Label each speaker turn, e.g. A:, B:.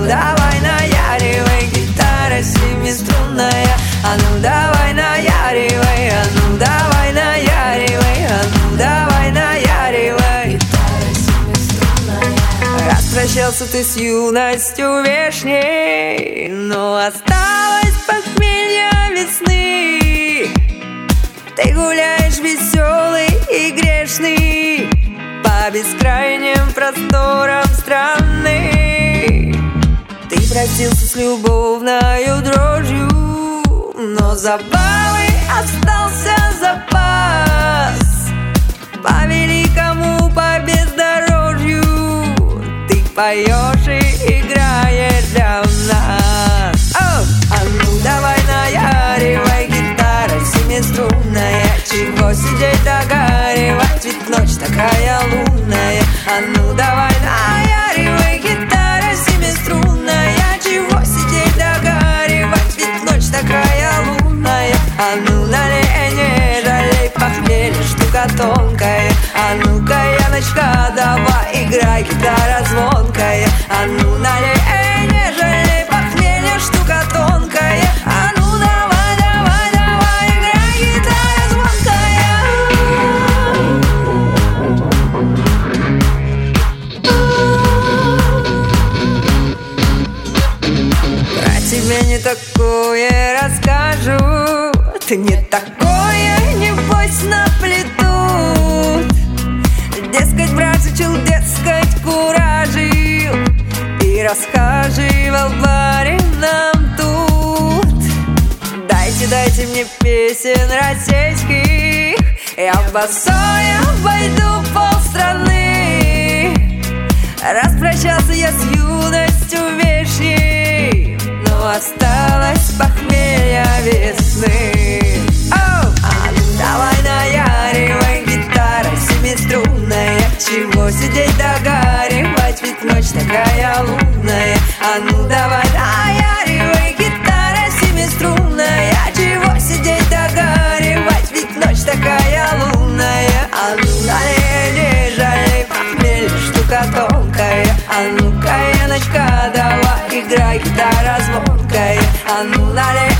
A: ну давай наяривай, гитара семиструнная. А ну давай наяривай, а ну давай наяривай, а ну давай наяривай, гитара семиструнная. Распрощался ты с юностью вешней, но осталось похмелье весны. Ты гуляешь веселый и грешный по бескрайним просторам страны. Ты простился с любовною дрожью, но забавы остался запас. По великому, по бездорожью ты поешь и играешь для нас. А ну давай наяривай, гитара семиструнная. Чего сидеть догаривать, ведь ночь такая лунная. А ну давай наяривай, гитара семиструнная. Чего сидеть догаривать, ведь ночь такая лунная. А ну налей, не жалей, похмелье штука тонкая. А ну-ка, Яночка, давай играй, гитара звонкая. А ну налей, не жалей, похмелье штука тонкая. А ну давай, давай, давай, играй, гитара звонкая. Про тебя не такое расскажу, ты не такое, небось, наплетут. Дескать, брат учил, дескать, куражил и расхаживал барином тут. Дайте, дайте мне песен российских, я босой обойду полстраны. Распрощался я с юностью вешней, но осталось похмелье весны. А ну давай наяривай, гитара семиструнная. Чего сидеть догаривать, ведь ночь такая лунная. А ну давай наяривай, гитара семиструнная. Чего сидеть догаривать, ведь ночь такая лунная. А ну налей, не жалей, похмелье штука тонкая. А ну-ка, Яночка, давай играй, гитара звонкая. А ну налей,